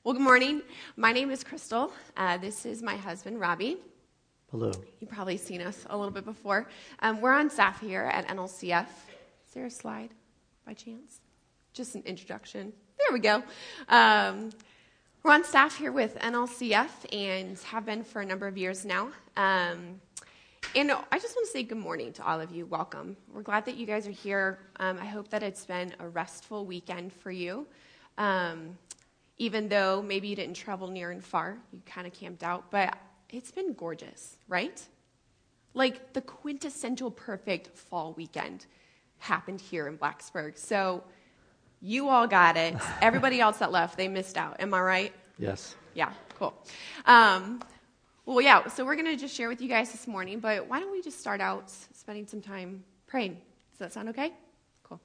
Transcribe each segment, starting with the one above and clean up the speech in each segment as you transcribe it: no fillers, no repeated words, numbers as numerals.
Well, good morning. My name is Crystal. This is my husband, Robbie. Hello. You've probably seen us a little bit before. We're on staff here at NLCF. Is there a slide by chance? Just an introduction. There we go. We're on staff here with NLCF and have been for a number of years now. And I just want to say good morning to all of you. Welcome. We're glad that you guys are here. I hope that it's been a restful weekend for you. Even though maybe you didn't travel near and far, you kind of camped out, but it's been gorgeous, right? Like the quintessential perfect fall weekend happened here in Blacksburg. So you all got it. Everybody else that left, they missed out. Am I right? Yes. Yeah, cool. So we're going to just share with you guys this morning, but why don't we just start out spending some time praying? Does that sound okay? Cool.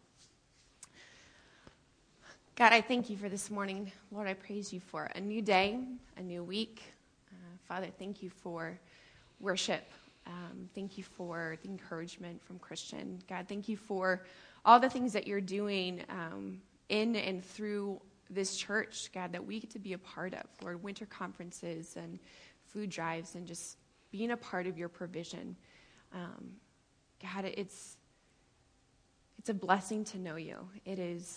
God, I thank you for this morning. Lord, I praise you for a new day, a new week. Father, thank you for worship. Thank you for the encouragement from Christian. God, thank you for all the things that you're doing in and through this church, God, that we get to be a part of. Lord, winter conferences and food drives and just being a part of your provision. God, it's a blessing to know you. It is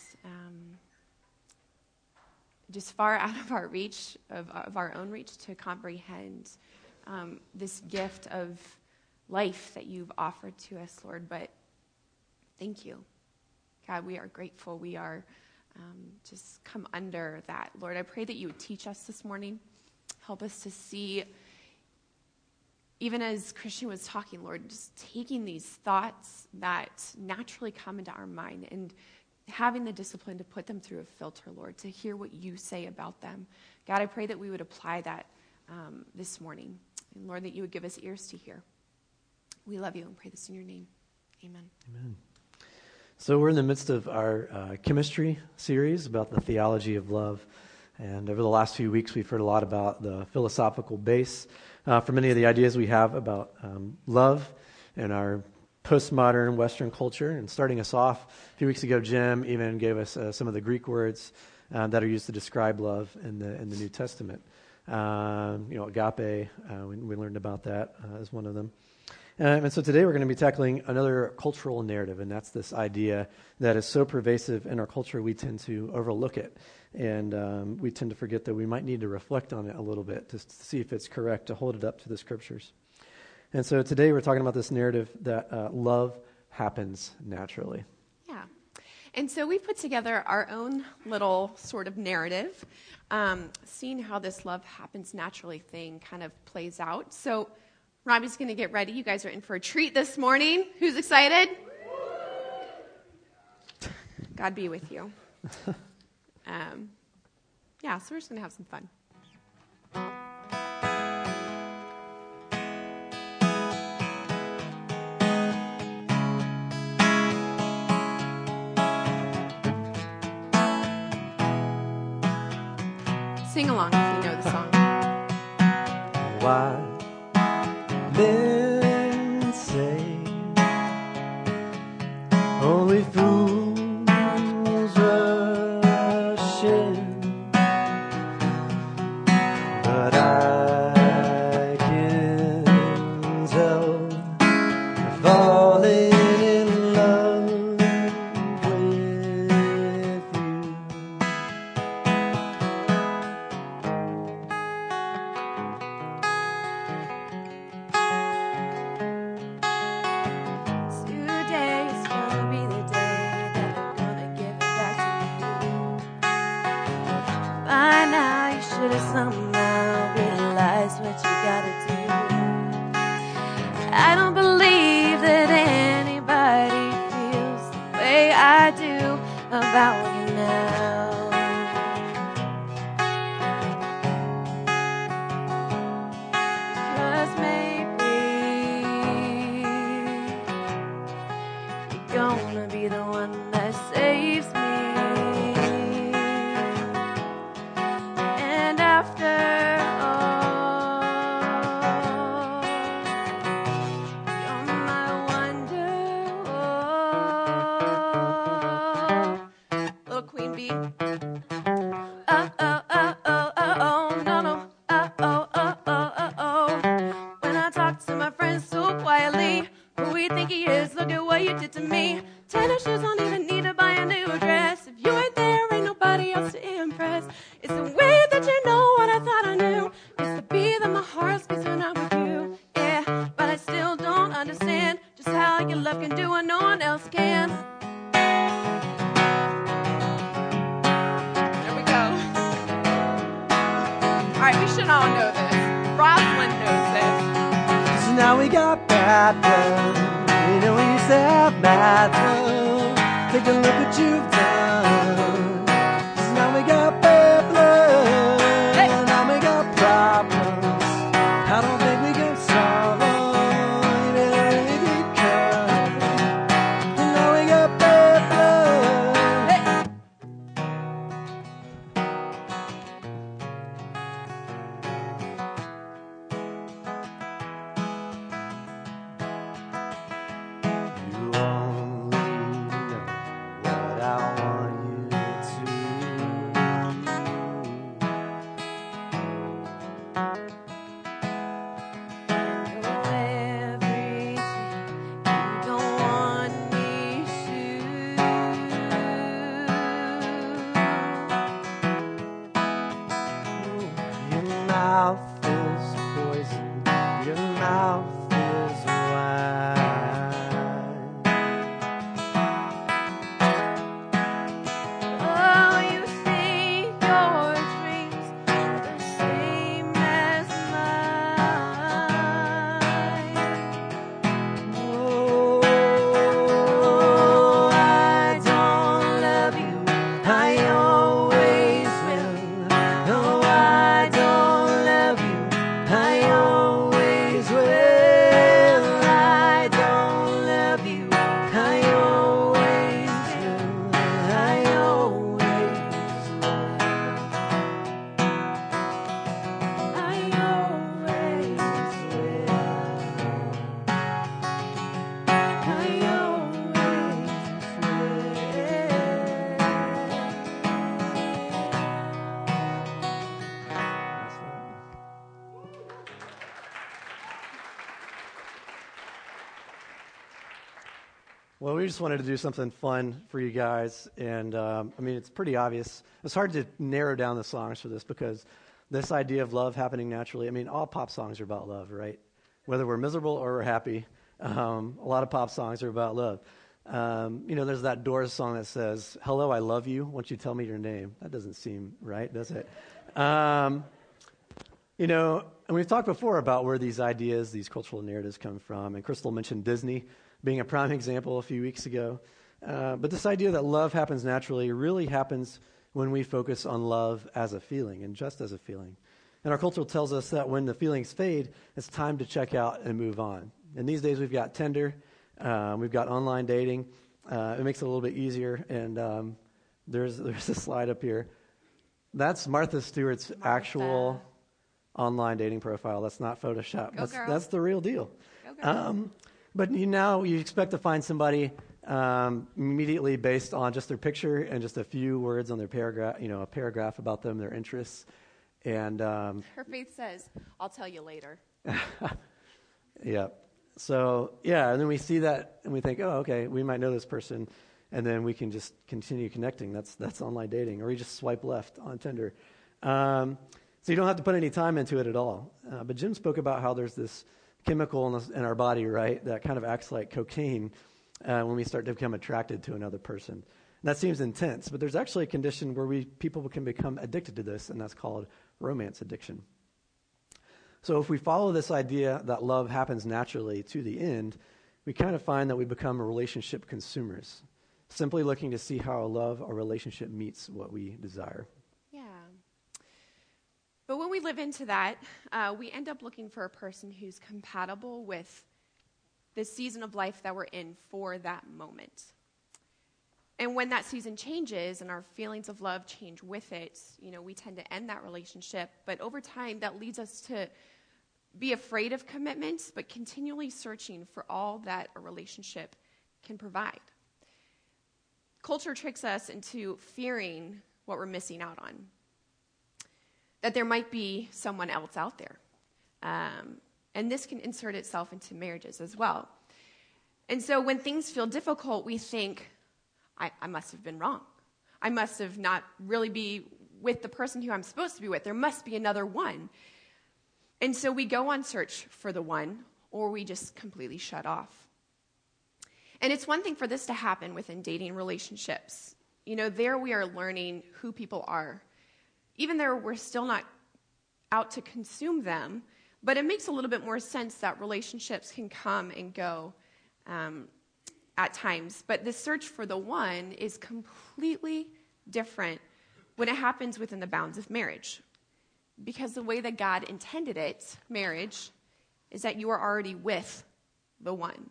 just far out of our reach, of our own reach, to comprehend this gift of life that you've offered to us, Lord. But thank you. God, we are grateful. We are just come under that. Lord, I pray that you would teach us this morning. Help us to see, even as Christian was talking, Lord, just taking these thoughts that naturally come into our mind and having the discipline to put them through a filter, Lord, to hear what you say about them. God, I pray that we would apply that this morning. And Lord, that you would give us ears to hear. We love you and pray this in your name. Amen. Amen. So we're in the midst of our chemistry series about the theology of love. And over the last few weeks, we've heard a lot about the philosophical base for many of the ideas we have about love and our postmodern Western culture. And starting us off a few weeks ago, Jim even gave us some of the Greek words that are used to describe love in the New Testament. Agape, we learned about that as one of them. And so today we're going to be tackling another cultural narrative, and that's this idea that is so pervasive in our culture we tend to overlook it. And we tend to forget that we might need to reflect on it a little bit to see if it's correct, to hold it up to the scriptures. And so today we're talking about this narrative that love happens naturally. Yeah. And so we put together our own little sort of narrative, seeing how this love happens naturally thing kind of plays out. So Robbie's going to get ready. You guys are in for a treat this morning. Who's excited? God be with you. So we're just going to have some fun. Sing along if you know the song. Why men say only fools rush in, but I can't help falling in love with you. Today is gonna be the day that I'm gonna give it back to you. By now you should have somehow realized what you gotta do. I don't believe that anybody feels the way I do about you now. 'Cause maybe you're gonna be the one that saves me. And after all, you're my wonder. Little Queen Bee. Oh, oh, oh, oh, oh. It's the way that you know what I thought I knew. It's the beat that my heart skips when I'm with you. Yeah, but I still don't understand just how your love can do what no one else can. There we go. All right, we should all know this. Rosalind knows this. So now we got bad blood. You know we used to have bad blood. Take a look what you've done. So now we got bad blood. Hey. Now we got problems. I don't think we can solve them. You better really be careful. And now we got bad blood. Hey. You only know what I want you to. You're everything you don't want me to. Your mouth is poison. Your mouth is wine. Oh, you think your dreams are the same as mine. Oh, I don't love you. I always will. No, I don't love you. I always will. I don't love you. I always will. I always will. I always will. I Well, we just wanted to do something fun for you guys, and I mean, it's pretty obvious. It's hard to narrow down the songs for this because this idea of love happening naturally, I mean, all pop songs are about love, right? Whether we're miserable or we're happy, a lot of pop songs are about love. You know, there's that Doors song that says, "Hello, I love you. Won't you tell me your name?" That doesn't seem right, does it? You know, and we've talked before about where these ideas, these cultural narratives come from, and Crystal mentioned Disney being a prime example a few weeks ago. But this idea that love happens naturally really happens when we focus on love as a feeling and just as a feeling. And our culture tells us that when the feelings fade, it's time to check out and move on. And these days we've got Tinder, we've got online dating. It makes it a little bit easier. And there's a slide up here. That's Martha Stewart's actual online dating profile. That's not Photoshop. That's the real deal. But now you expect to find somebody immediately based on just their picture and just a few words on their paragraph, you know, a paragraph about them, their interests. And Her faith says, "I'll tell you later." yeah. So, yeah, and then we see that and we think, oh, okay, we might know this person, and then we can just continue connecting. That's online dating. Or you just swipe left on Tinder. So you don't have to put any time into it at all. But Jim spoke about how there's this chemical in our body, right, that kind of acts like cocaine when we start to become attracted to another person. And that seems intense, but there's actually a condition where people can become addicted to this, and that's called romance addiction. So if we follow this idea that love happens naturally to the end, we kind of find that we become relationship consumers, simply looking to see how a love or relationship meets what we desire. Yeah. But when we live into that, we end up looking for a person who's compatible with the season of life that we're in for that moment. And when that season changes and our feelings of love change with it, you know, we tend to end that relationship. But over time, that leads us to be afraid of commitment, but continually searching for all that a relationship can provide. Culture tricks us into fearing what we're missing out on, that there might be someone else out there. And this can insert itself into marriages as well. And so when things feel difficult, we think, I must have been wrong. I must have not really be with the person who I'm supposed to be with. There must be another one. And so we go on search for the one, or we just completely shut off. And it's one thing for this to happen within dating relationships. There we are learning who people are. Even though we're still not out to consume them, but it makes a little bit more sense that relationships can come and go at times. But the search for the one is completely different when it happens within the bounds of marriage. Because the way that God intended it, marriage, is that you are already with the one.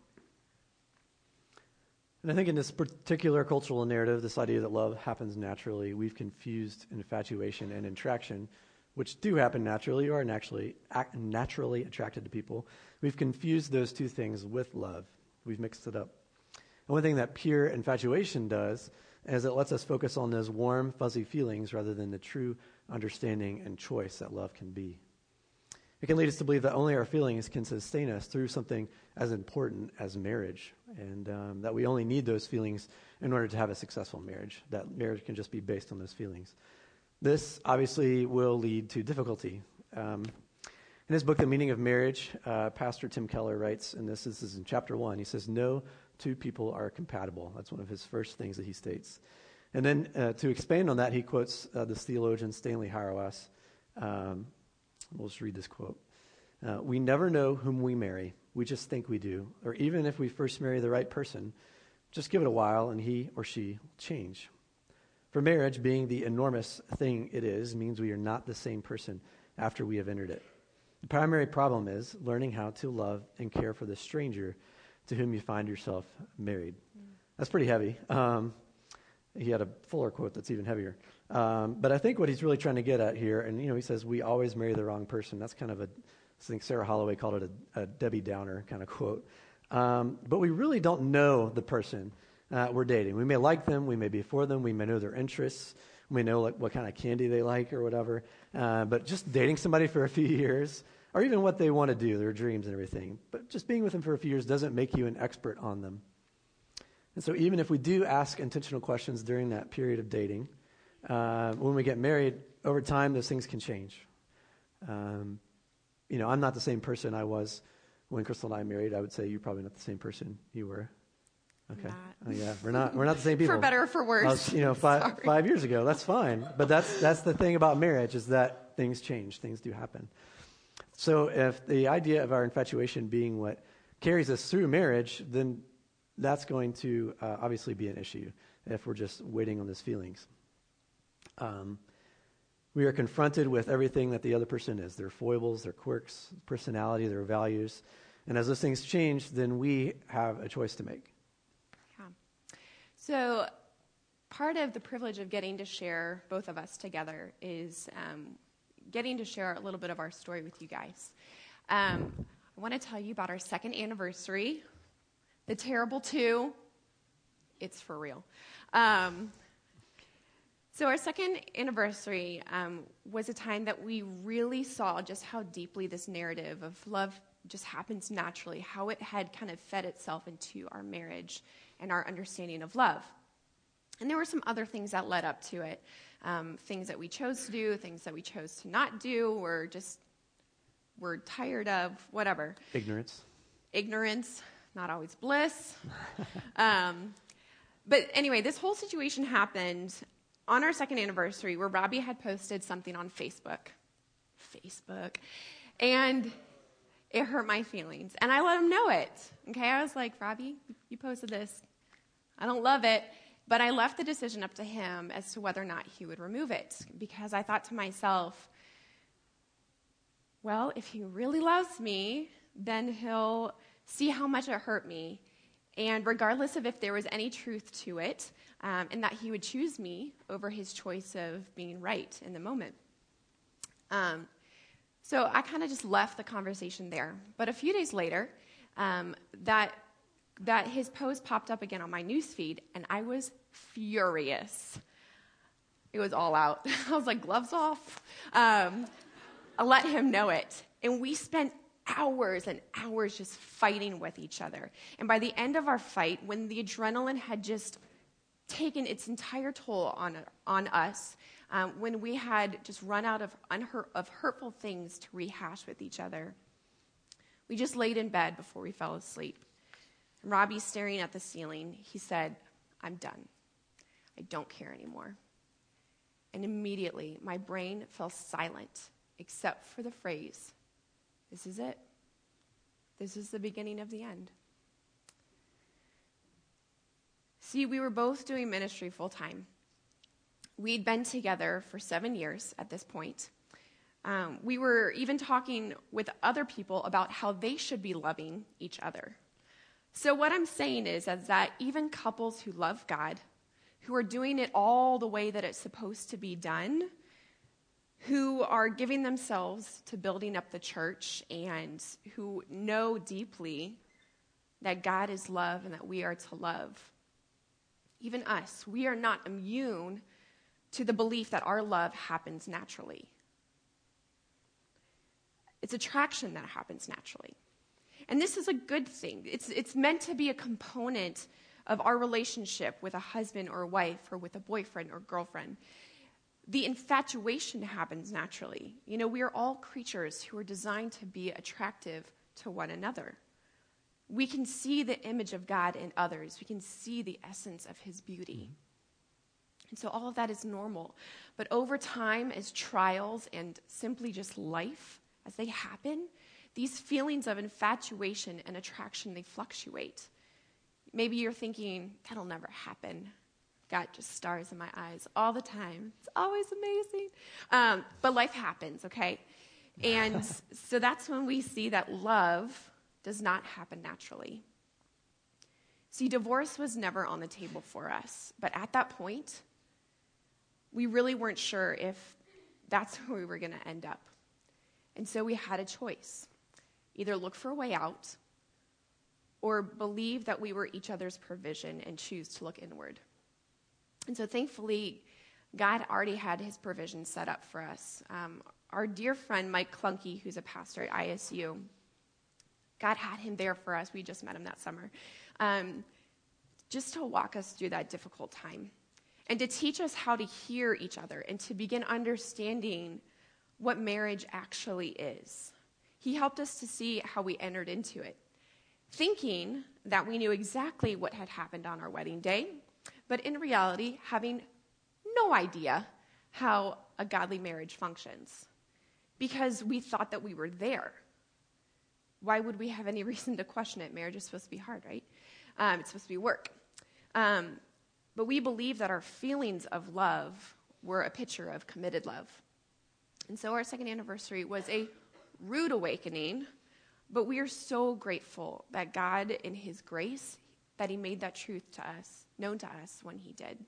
And I think in this particular cultural narrative, this idea that love happens naturally, we've confused infatuation and attraction, which do happen naturally or are naturally attracted to people. We've confused those two things with love. We've mixed it up. And one thing that pure infatuation does is it lets us focus on those warm, fuzzy feelings rather than the true understanding and choice that love can be. It can lead us to believe that only our feelings can sustain us through something as important as marriage, and that we only need those feelings in order to have a successful marriage, that marriage can just be based on those feelings. This obviously will lead to difficulty. In his book, The Meaning of Marriage, Pastor Tim Keller writes, and this is in chapter 1, he says, "No two people are compatible." That's one of his first things that he states. And then to expand on that, he quotes this theologian Stanley Hauerwas. We'll just read this quote. "We never know whom we marry. We just think we do. Or even if we first marry the right person, just give it a while and he or she will change. For marriage, being the enormous thing it is, means we are not the same person after we have entered it. The primary problem is learning how to love and care for the stranger to whom you find yourself married." That's pretty heavy. He had a fuller quote that's even heavier. But I think what he's really trying to get at here, and he says, we always marry the wrong person. That's kind of I think Sarah Holloway called it a Debbie Downer kind of quote. But we really don't know the person we're dating. We may like them, we may be for them, we may know their interests, we may know what kind of candy they like or whatever. But just dating somebody for a few years, or even what they want to do, their dreams and everything, but just being with them for a few years doesn't make you an expert on them. And so even if we do ask intentional questions during that period of dating, when we get married, over time, those things can change. I'm not the same person I was when Crystal and I married. I would say you're probably not the same person you were. Okay. Oh, yeah, we're not the same people. For better or for worse. 5 years ago. That's fine. But that's the thing about marriage is that things change. Things do happen. So if the idea of our infatuation being what carries us through marriage, then that's going to obviously be an issue if we're just waiting on those feelings. We are confronted with everything that the other person is, their foibles, their quirks, personality, their values. And as those things change, then we have a choice to make. Yeah. So part of the privilege of getting to share both of us together is getting to share a little bit of our story with you guys. I want to tell you about our second anniversary. The Terrible 2, it's for real. So our second anniversary was a time that we really saw just how deeply this narrative of love just happens naturally, how it had kind of fed itself into our marriage and our understanding of love. And there were some other things that led up to it, things that we chose to do, things that we chose to not do, or just we're tired of, whatever. Ignorance. Not always bliss. But anyway, this whole situation happened on our second anniversary where Robbie had posted something on Facebook. And it hurt my feelings. And I let him know it. Okay, I was like, Robbie, you posted this. I don't love it. But I left the decision up to him as to whether or not he would remove it. Because I thought to myself, well, if he really loves me, then he'll see how much it hurt me, and regardless of if there was any truth to it, and that he would choose me over his choice of being right in the moment. So I kind of just left the conversation there. But a few days later, that his post popped up again on my newsfeed, and I was furious. It was all out. I was like, gloves off. I let him know it, and we spent hours and hours just fighting with each other. And by the end of our fight, when the adrenaline had just taken its entire toll on us, when we had just run out of hurtful things to rehash with each other. We just laid in bed before we fell asleep. And Robbie, staring at the ceiling, he said, "I'm done. I don't care anymore." And immediately, my brain fell silent, except for the phrase, "This is it. This is the beginning of the end." See, we were both doing ministry full time. We'd been together for 7 years at this point. We were even talking with other people about how they should be loving each other. So what I'm saying is that even couples who love God, who are doing it all the way that it's supposed to be done, who are giving themselves to building up the church and who know deeply that God is love and that we are to love, even us, we are not immune to the belief that our love happens naturally. It's attraction that happens naturally. And this is a good thing. It's meant to be a component of our relationship with a husband or a wife or with a boyfriend or girlfriend. The infatuation happens naturally. You know, we are all creatures who are designed to be attractive to one another. We can see the image of God in others. We can see the essence of his beauty. And so all of that is normal. But over time, as trials and simply just life, as they happen, these feelings of infatuation and attraction, they fluctuate. Maybe you're thinking, that'll never happen. Got just stars in my eyes all the time. It's always amazing. But life happens, okay? And so that's when we see that love does not happen naturally. See, divorce was never on the table for us. But at that point, we really weren't sure if that's where we were going to end up. And so we had a choice. Either look for a way out or believe that we were each other's provision and choose to look inward. And so thankfully, God already had his provision set up for us. Our dear friend, Mike Clunky, who's a pastor at ISU, God had him there for us. We just met him that summer. Just to walk us through that difficult time and to teach us how to hear each other and to begin understanding what marriage actually is. He helped us to see how we entered into it, thinking that we knew exactly what had happened on our wedding day, but in reality, having no idea how a godly marriage functions because we thought that we were there. Why would we have any reason to question it? Marriage is supposed to be hard, right? It's supposed to be work. But we believe that our feelings of love were a picture of committed love. And so our second anniversary was a rude awakening, but we are so grateful that God, in his grace, that he made that truth to us, known to us when he did.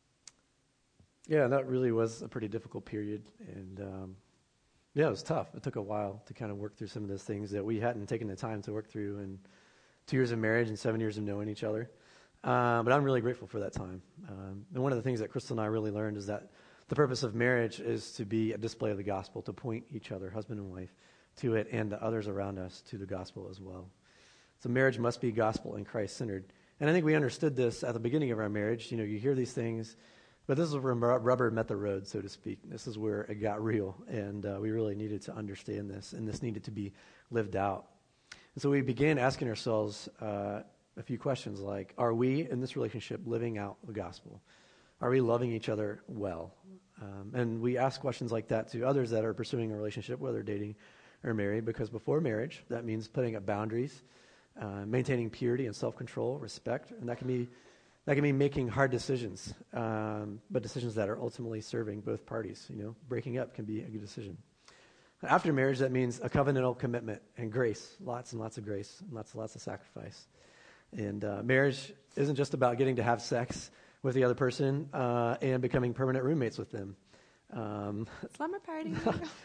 Yeah, that really was a pretty difficult period. And it was tough. It took a while to kind of work through some of those things that we hadn't taken the time to work through in 2 years of marriage and 7 years of knowing each other. But I'm really grateful for that time. And one of the things that Crystal and I really learned is that the purpose of marriage is to be a display of the gospel, to point each other, husband and wife, to it and the others around us to the gospel as well. So marriage must be gospel and Christ-centered. And I think we understood this at the beginning of our marriage. You know, you hear these things, but this is where rubber met the road, so to speak. This is where it got real, and we really needed to understand this, and this needed to be lived out. And so we began asking ourselves a few questions like, are we in this relationship living out the gospel? Are we loving each other well? And we ask questions like that to others that are pursuing a relationship, whether dating or married, because before marriage, that means putting up boundaries, maintaining purity and self-control, respect, and that can be making hard decisions, but decisions that are ultimately serving both parties. You know, breaking up can be a good decision. After marriage, that means a covenantal commitment and grace, lots and lots of grace, and lots of sacrifice. And marriage isn't just about getting to have sex with the other person and becoming permanent roommates with them. Slumber party.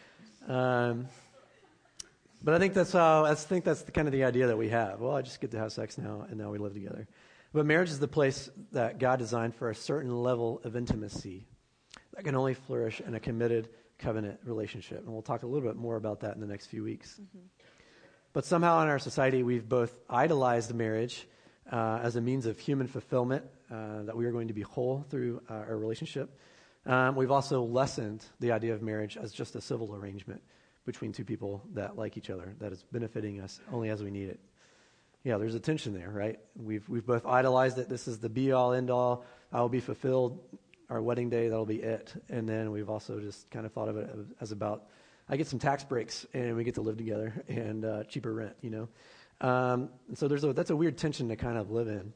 But I think that's kind of the idea that we have. Well, I just get to have sex now, and now we live together. But marriage is the place that God designed for a certain level of intimacy that can only flourish in a committed covenant relationship. And we'll talk a little bit more about that in the next few weeks. Mm-hmm. But somehow in our society, we've both idolized marriage as a means of human fulfillment, that we are going to be whole through our relationship. We've also lessened the idea of marriage as just a civil arrangement between two people that like each other, that is benefiting us only as we need it. Yeah, there's a tension there, right? We've both idolized it. This is the be-all, end-all. I will be fulfilled. Our wedding day, that'll be it. And then we've also just kind of thought of it as about, I get some tax breaks and we get to live together and cheaper rent, you know. And so that's a weird tension to kind of live in.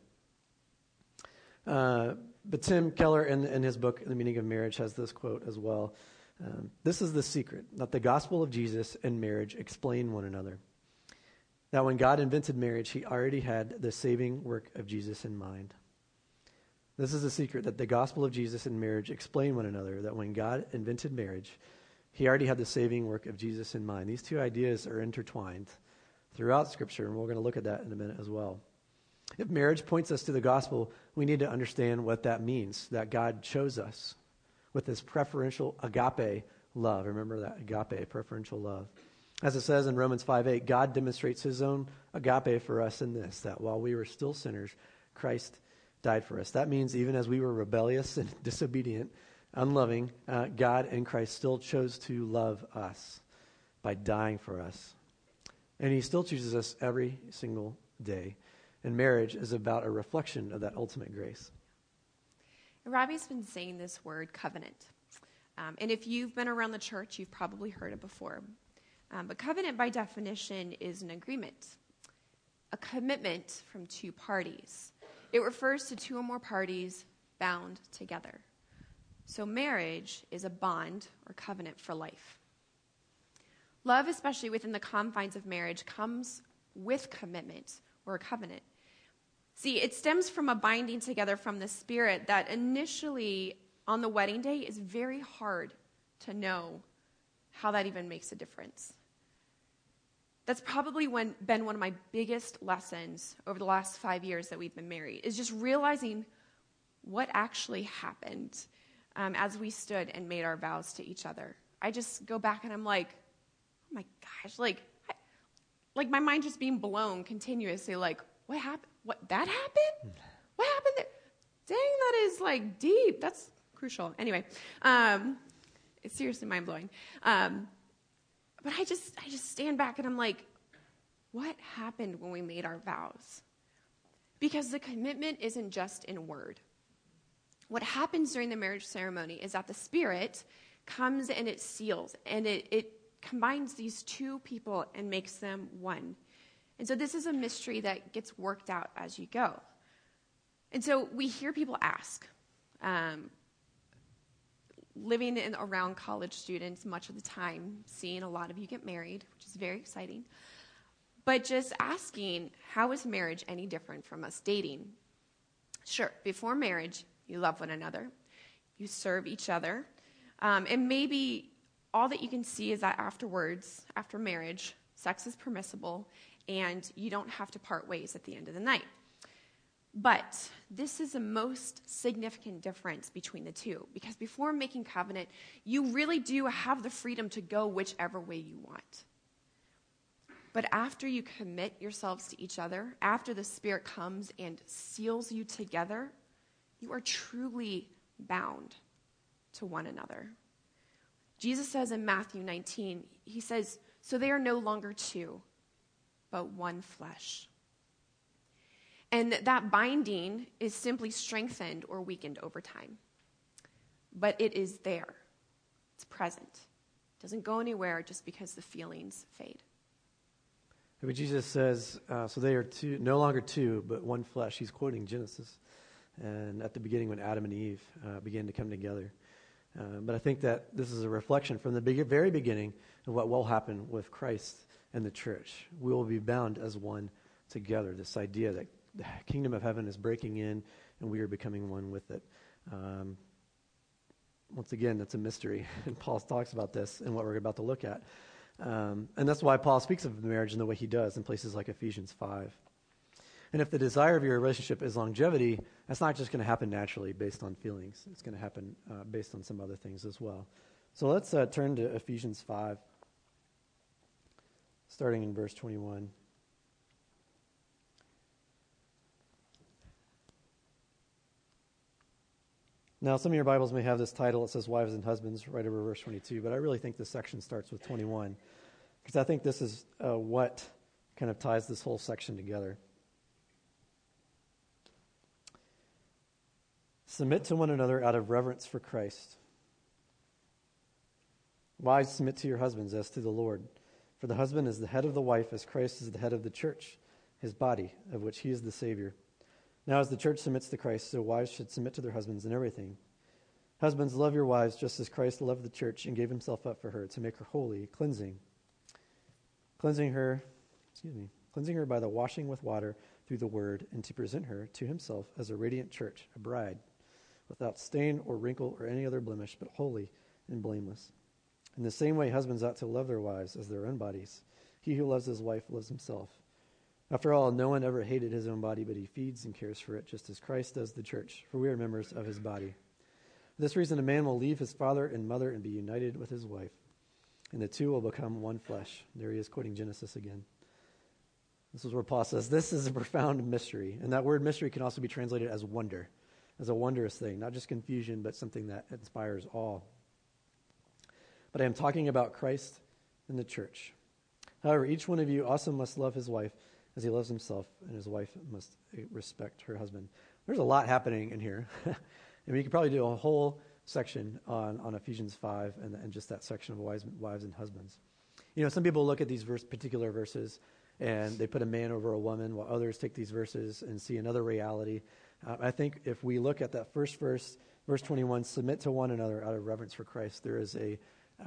But Tim Keller, in his book, The Meaning of Marriage, has this quote as well. This is the secret, that the gospel of Jesus and marriage explain one another. That when God invented marriage, he already had the saving work of Jesus in mind. This is the secret, that the gospel of Jesus and marriage explain one another. That when God invented marriage, he already had the saving work of Jesus in mind. These two ideas are intertwined throughout Scripture, and we're going to look at that in a minute as well. If marriage points us to the gospel, we need to understand what that means, that God chose us with this preferential agape love. Remember that agape, preferential love. As it says in Romans 5:8, God demonstrates his own agape for us in this, that while we were still sinners, Christ died for us. That means even as we were rebellious and disobedient, unloving, God and Christ still chose to love us by dying for us. And he still chooses us every single day. And marriage is about a reflection of that ultimate grace. Robbie's been saying this word, covenant. And if you've been around the church, you've probably heard it before. But covenant, by definition, is an agreement, a commitment from two parties. It refers to two or more parties bound together. So marriage is a bond or covenant for life. Love, especially within the confines of marriage, comes with commitment or a covenant. See, it stems from a binding together from the Spirit that initially on the wedding day is very hard to know how that even makes a difference. That's probably been one of my biggest lessons over the last 5 years that we've been married, is just realizing what actually happened as we stood and made our vows to each other. I just go back and I'm like, oh my gosh, like my mind just being blown continuously, like, what happened? What, that happened? What happened there? Dang, that is like deep. That's crucial. Anyway, it's seriously mind-blowing. But I just stand back and I'm like, what happened when we made our vows? Because the commitment isn't just in word. What happens during the marriage ceremony is that the Spirit comes and it seals, and it combines these two people and makes them one. And so this is a mystery that gets worked out as you go. And so we hear people ask, living around college students much of the time, seeing a lot of you get married, which is very exciting, but just asking, how is marriage any different from us dating? Sure, before marriage, you love one another, you serve each other, and maybe all that you can see is that afterwards, after marriage, sex is permissible, and you don't have to part ways at the end of the night. But this is the most significant difference between the two, because before making covenant, you really do have the freedom to go whichever way you want. But after you commit yourselves to each other, after the Spirit comes and seals you together, you are truly bound to one another. Jesus says in Matthew 19, he says, so they are no longer two, but one flesh. And that binding is simply strengthened or weakened over time. But it is there. It's present. It doesn't go anywhere just because the feelings fade. But Jesus says, so they are two, no longer two, but one flesh. He's quoting Genesis. And at the beginning when Adam and Eve began to come together. But I think that this is a reflection from the very beginning of what will happen with Christ and the church. We will be bound as one together. This idea that the kingdom of heaven is breaking in and we are becoming one with it. Once again, that's a mystery. And Paul talks about this in what we're about to look at. And that's why Paul speaks of marriage in the way he does in places like Ephesians 5. And if the desire of your relationship is longevity, that's not just going to happen naturally based on feelings. It's going to happen based on some other things as well. So let's turn to Ephesians 5, starting in verse 21. Now, some of your Bibles may have this title. It says wives and husbands right over verse 22, but I really think this section starts with 21 because I think this is what kind of ties this whole section together. Submit to one another out of reverence for Christ. Wives, submit to your husbands as to the Lord. For the husband is the head of the wife, as Christ is the head of the church, his body, of which he is the Savior. Now as the church submits to Christ, so wives should submit to their husbands in everything. Husbands, love your wives just as Christ loved the church and gave himself up for her, to make her holy, cleansing her by the washing with water through the word, and to present her to himself as a radiant church, a bride, without stain or wrinkle or any other blemish, but holy and blameless. In the same way, husbands ought to love their wives as their own bodies. He who loves his wife loves himself. After all, no one ever hated his own body, but he feeds and cares for it, just as Christ does the church, for we are members of his body. For this reason, a man will leave his father and mother and be united with his wife, and the two will become one flesh. There he is quoting Genesis again. This is where Paul says, this is a profound mystery. And that word mystery can also be translated as wonder, as a wondrous thing, not just confusion, but something that inspires awe. But I am talking about Christ and the church. However, each one of you also must love his wife as he loves himself, and his wife must respect her husband. There's a lot happening in here. I mean, you could probably do a whole section on Ephesians 5 and just that section of wives and husbands. You know, some people look at these particular verses and they put a man over a woman, while others take these verses and see another reality. I think if we look at that first verse, verse 21, submit to one another out of reverence for Christ, there is a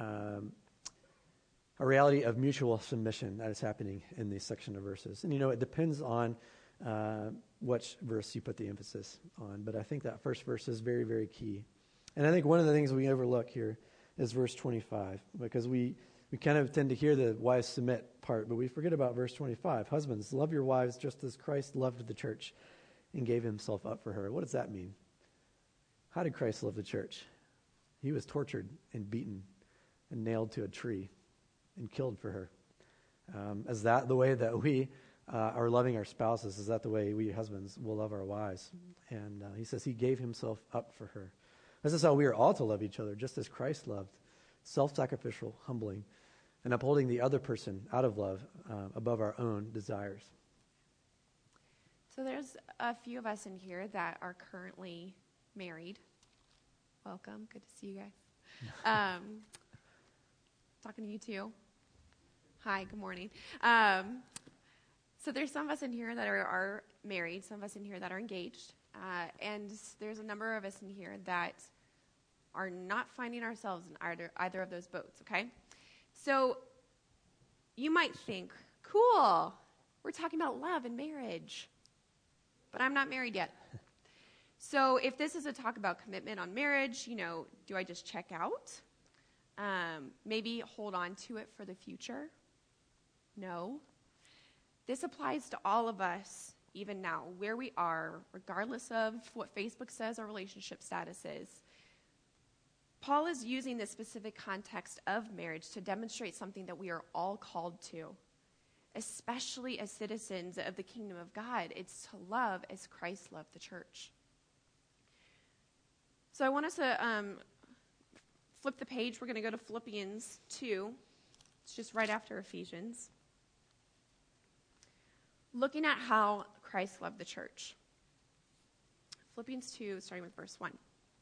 reality of mutual submission that is happening in this section of verses. And, you know, it depends on which verse you put the emphasis on. But I think that first verse is very, very key. And I think one of the things we overlook here is verse 25, because we kind of tend to hear the wives submit part, but we forget about verse 25. Husbands, love your wives just as Christ loved the church and gave himself up for her. What does that mean? How did Christ love the church? He was tortured and beaten and nailed to a tree and killed for her. Is that the way that we are loving our spouses? Is that the way we husbands will love our wives? And he says he gave himself up for her. This is how we are all to love each other, just as Christ loved, self-sacrificial, humbling, and upholding the other person out of love above our own desires. So there's a few of us in here that are currently married. Welcome. Good to see you guys. Talking to you too. Hi, good morning. So there's some of us in here that are married, some of us in here that are engaged, and there's a number of us in here that are not finding ourselves in either of those boats, okay? So you might think, cool, we're talking about love and marriage, but I'm not married yet. So if this is a talk about commitment on marriage, you know, do I just check out? Maybe hold on to it for the future? No. This applies to all of us, even now, where we are, regardless of what Facebook says our relationship status is. Paul is using this specific context of marriage to demonstrate something that we are all called to, especially as citizens of the kingdom of God. It's to love as Christ loved the church. So I want us to flip the page. We're going to go to Philippians 2. It's just right after Ephesians. Looking at how Christ loved the church. Philippians 2, starting with verse 1.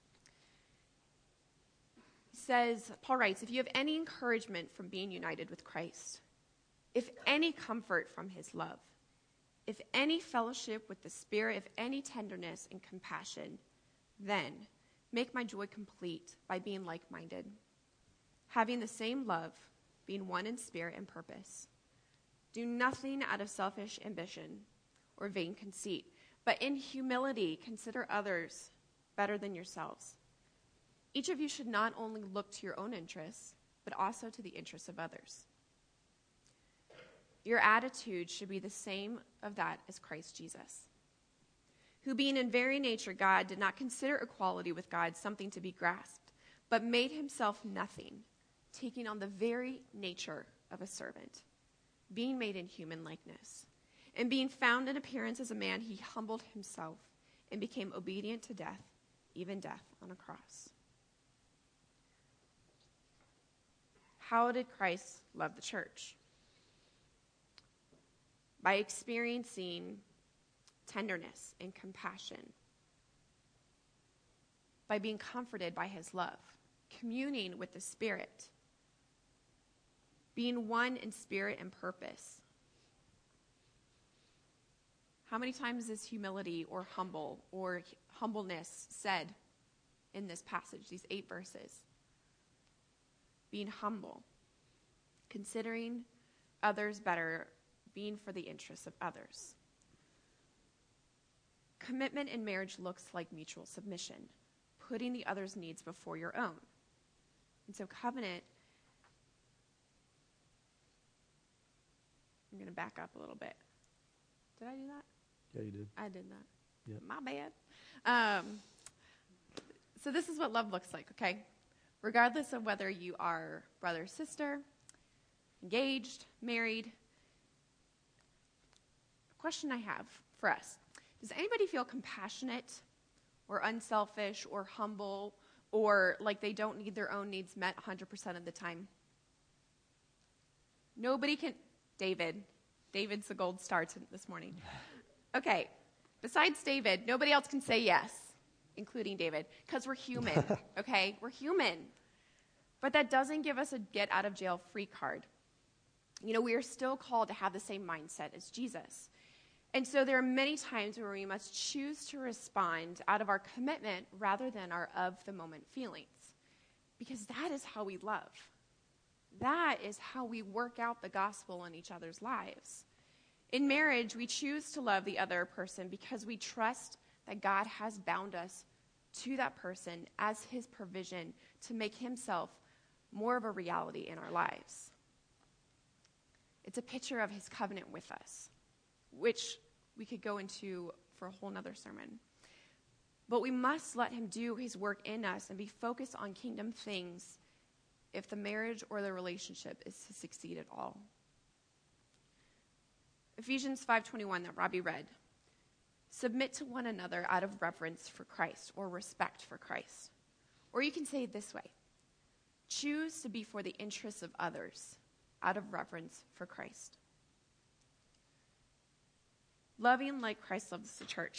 Says, Paul writes, if you have any encouragement from being united with Christ, if any comfort from his love, if any fellowship with the Spirit, if any tenderness and compassion, then make my joy complete by being like-minded, having the same love, being one in spirit and purpose. Do nothing out of selfish ambition or vain conceit, but in humility consider others better than yourselves. Each of you should not only look to your own interests, but also to the interests of others. Your attitude should be the same of that as Christ Jesus, who being in very nature God did not consider equality with God something to be grasped, but made himself nothing, taking on the very nature of a servant, being made in human likeness. And being found in appearance as a man, he humbled himself and became obedient to death, even death on a cross. How did Christ love the church? By experiencing tenderness and compassion, by being comforted by his love, communing with the Spirit, being one in spirit and purpose. How many times is humility or humbleness said in this passage, these 8 verses? Being humble, considering others better, being for the interests of others. Commitment in marriage looks like mutual submission, putting the other's needs before your own. And so covenant, I'm going to back up a little bit. Did I do that? Yeah, you did. I did that. Yep. My bad. So this is what love looks like, okay? Regardless of whether you are brother, sister, engaged, married. A question I have for us. Does anybody feel compassionate or unselfish or humble or like they don't need their own needs met 100% of the time? Nobody can. David's the gold star this morning. Okay, besides David, nobody else can say yes, including David, because we're human, okay? We're human. But that doesn't give us a get-out-of-jail-free card. You know, we are still called to have the same mindset as Jesus. And so there are many times where we must choose to respond out of our commitment rather than our of-the-moment feelings, because that is how we love. That is how we work out the gospel in each other's lives. In marriage, we choose to love the other person because we trust that God has bound us to that person as his provision to make himself more of a reality in our lives. It's a picture of his covenant with us, which we could go into for a whole nother sermon. But we must let him do his work in us and be focused on kingdom things if the marriage or the relationship is to succeed at all. Ephesians 5:21 that Robbie read. Submit to one another out of reverence for Christ or respect for Christ. Or you can say it this way. Choose to be for the interests of others out of reverence for Christ. Loving like Christ loves the church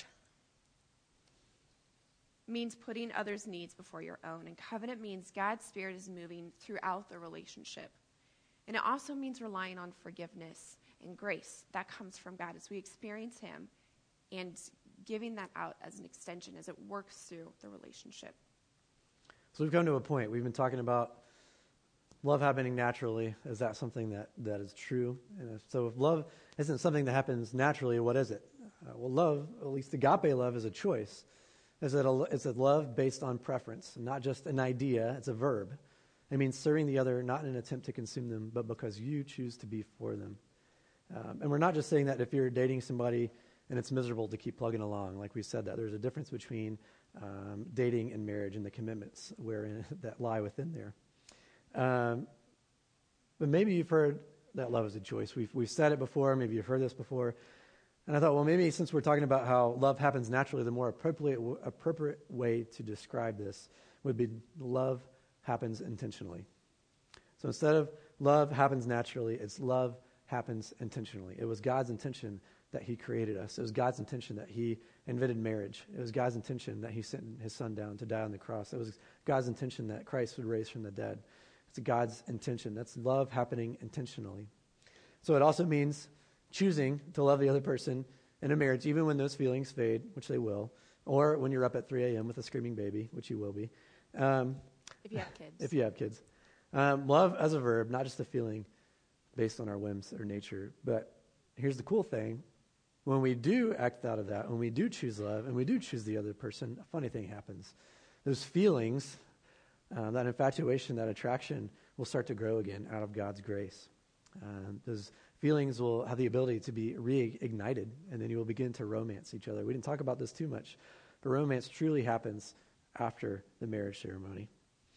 means putting others' needs before your own. And covenant means God's Spirit is moving throughout the relationship. And it also means relying on forgiveness and grace that comes from God as we experience him and giving that out as an extension as it works through the relationship. So we've come to a point. We've been talking about love happening naturally. Is that something that is true? And so if love isn't something that happens naturally, what is it? Well, love, at least agape love, is a choice. It's a love based on preference, not just an idea. It's a verb. It means serving the other, not in an attempt to consume them, but because you choose to be for them. And we're not just saying that if you're dating somebody and it's miserable to keep plugging along. Like we said, that there's a difference between dating and marriage and the commitments that lie within there. But maybe you've heard that love is a choice. We've said it before. Maybe you've heard this before. And I thought, well, maybe since we're talking about how love happens naturally, the more appropriate way to describe this would be love happens intentionally. So instead of love happens naturally, it's love happens intentionally. It was God's intention that he created us. It was God's intention that he invented marriage. It was God's intention that he sent his son down to die on the cross. It was God's intention that Christ would raise from the dead. It's God's intention. That's love happening intentionally. So it also means choosing to love the other person in a marriage, even when those feelings fade, which they will, or when you're up at 3 a.m. with a screaming baby, which you will be. If you have kids. If you have kids. Love as a verb, not just a feeling based on our whims or nature. But here's the cool thing. When we do act out of that, when we do choose love and we do choose the other person, a funny thing happens. Those feelings, that infatuation, that attraction will start to grow again out of God's grace. Those feelings will have the ability to be reignited, and then you will begin to romance each other. We didn't talk about this too much, but romance truly happens after the marriage ceremony.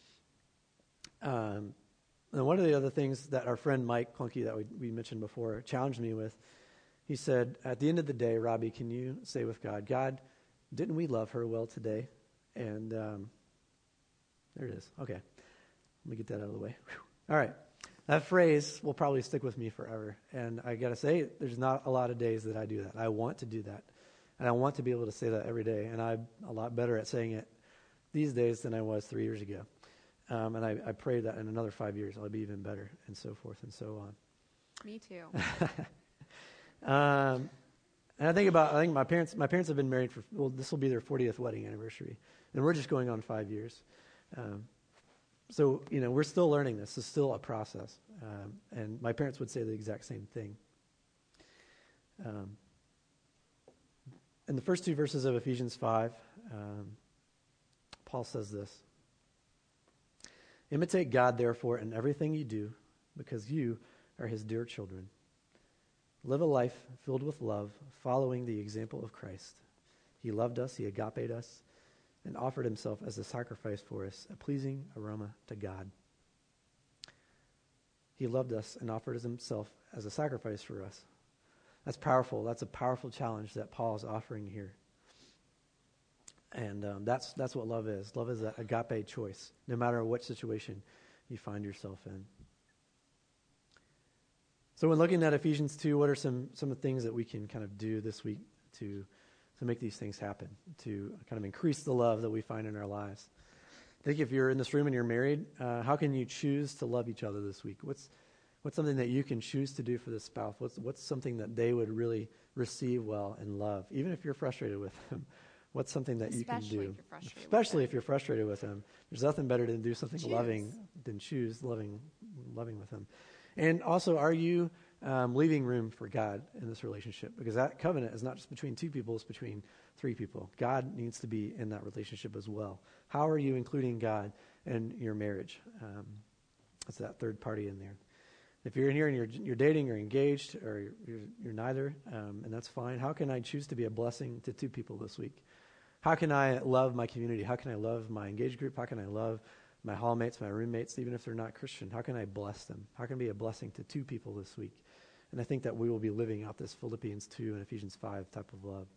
And one of the other things that our friend Mike Clunky that we mentioned before challenged me with, he said, at the end of the day, Robbie, can you say with God, God, didn't we love her well today? And there it is. Okay. Let me get that out of the way. Whew. All right. That phrase will probably stick with me forever. And I got to say, there's not a lot of days that I do that. I want to do that. And I want to be able to say that every day. And I'm a lot better at saying it these days than I was 3 years ago. And I pray that in another 5 years I'll be even better, and so forth and so on. Me too. And I think my parents have been married this will be their 40th wedding anniversary. And we're just going on 5 years. So, we're still learning this. It's still a process. And my parents would say the exact same thing. In the first 2 verses of Ephesians 5, Paul says this: "Imitate God, therefore, in everything you do, because you are his dear children. Live a life filled with love, following the example of Christ. He loved us, he agaped us, and offered himself as a sacrifice for us, a pleasing aroma to God." He loved us and offered himself as a sacrifice for us. That's powerful. That's a powerful challenge that Paul is offering here. And that's what love is. Love is that agape choice, no matter what situation you find yourself in. So when looking at Ephesians 2, what are some of the things that we can kind of do this week to make these things happen, to kind of increase the love that we find in our lives? I think if you're in this room and you're married, how can you choose to love each other this week? What's something that you can choose to do for the spouse? What's something that they would really receive well and love, even if you're frustrated with them? What's something that you can do? Especially if you're frustrated with them. There's nothing better than do something loving than choose loving with them. And also, are you leaving room for God in this relationship? Because that covenant is not just between 2 people, it's between 3 people. God needs to be in that relationship as well. How are you including God in your marriage? That's that third party in there. If you're in here and you're dating or engaged or you're neither, and that's fine, how can I choose to be a blessing to 2 people this week? How can I love my community? How can I love my engaged group? How can I love my hallmates, my roommates, even if they're not Christian? How can I bless them? How can I be a blessing to 2 people this week? And I think that we will be living out this Philippians 2 and Ephesians 5 type of love.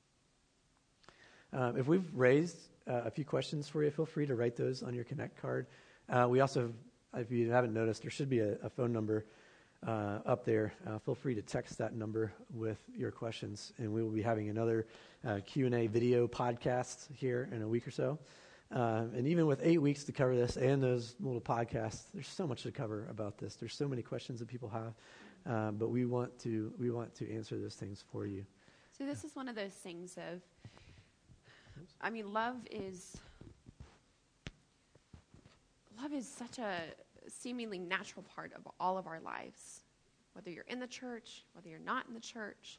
If we've raised a few questions for you, feel free to write those on your Connect card. We also, if you haven't noticed, there should be a phone number up there. Feel free to text that number with your questions, and we will be having another Q&A video podcast here in a week or so. And even with 8 weeks to cover this and those little podcasts, there's so much to cover about this. There's so many questions that people have, but we want to answer those things for you. So this is one of those things of, love is such a seemingly natural part of all of our lives, whether you're in the church, whether you're not in the church.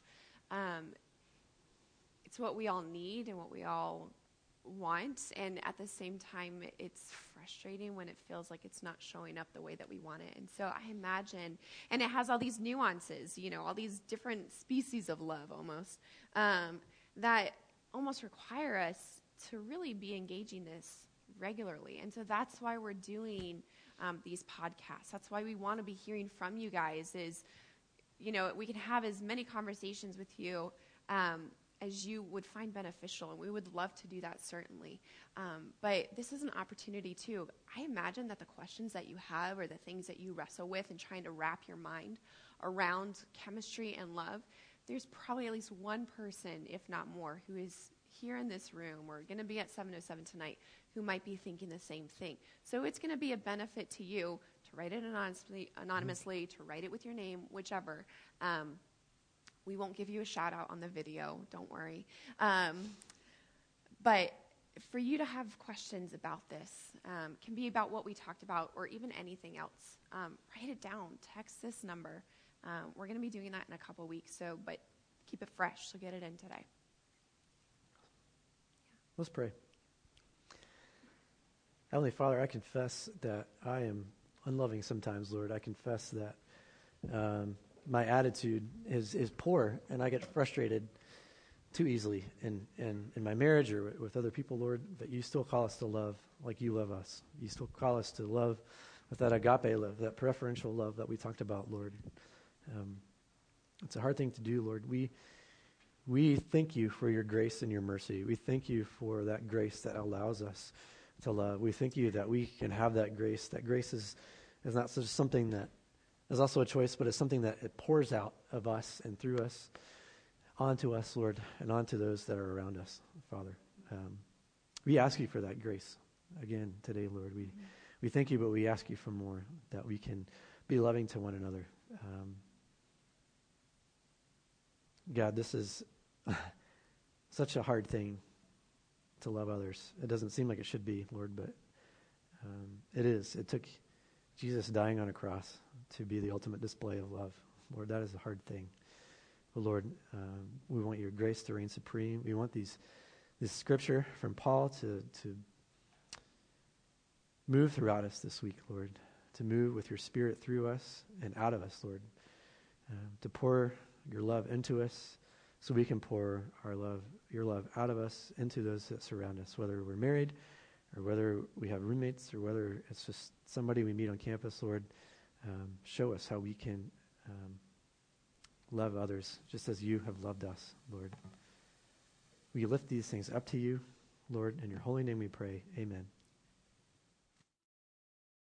It's what we all need and what we all want, and at the same time it's frustrating when it feels like it's not showing up the way that we want it. And so I imagine, and it has all these nuances, all these different species of love almost, that almost require us to really be engaging this regularly. And so that's why we're doing these podcasts. That's why we want to be hearing from you guys is, we can have as many conversations with you as you would find beneficial, and we would love to do that, certainly. But this is an opportunity, too. I imagine that the questions that you have or the things that you wrestle with and trying to wrap your mind around chemistry and love, there's probably at least one person, if not more, who is here in this room or going to be at 707 tonight who might be thinking the same thing. So it's going to be a benefit to you to write it anonymously, to write it with your name, whichever. We won't give you a shout out on the video, don't worry. But for you to have questions about this, can be about what we talked about or even anything else. Write it down, text this number. We're going to be doing that in a couple weeks, but keep it fresh, so get it in today. Let's pray. Heavenly Father, I confess that I am unloving sometimes, Lord. I confess that my attitude is poor, and I get frustrated too easily in my marriage or with other people, Lord, but you still call us to love like you love us. You still call us to love with that agape love, that preferential love that we talked about, Lord. It's a hard thing to do, Lord. We we thank you for your grace and your mercy. We thank you for that grace that allows us to love. We thank you that we can have that grace. That grace is not just something that is also a choice, but it's something that it pours out of us and through us, onto us, Lord, and onto those that are around us, Father. We ask you for that grace again today, Lord. We thank you, but we ask you for more, that we can be loving to one another. God, this is such a hard thing to love others. It doesn't seem like it should be, Lord, but it is. It took Jesus dying on a cross to be the ultimate display of love. Lord, that is a hard thing. But Lord, we want your grace to reign supreme. We want this scripture from Paul to move throughout us this week, Lord, to move with your Spirit through us and out of us, Lord, to pour your love into us so we can pour your love out of us into those that surround us, whether we're married or whether we have roommates or whether it's just somebody we meet on campus. Lord, show us how we can love others just as you have loved us, Lord. We lift these things up to you, Lord. In your holy name we pray. Amen.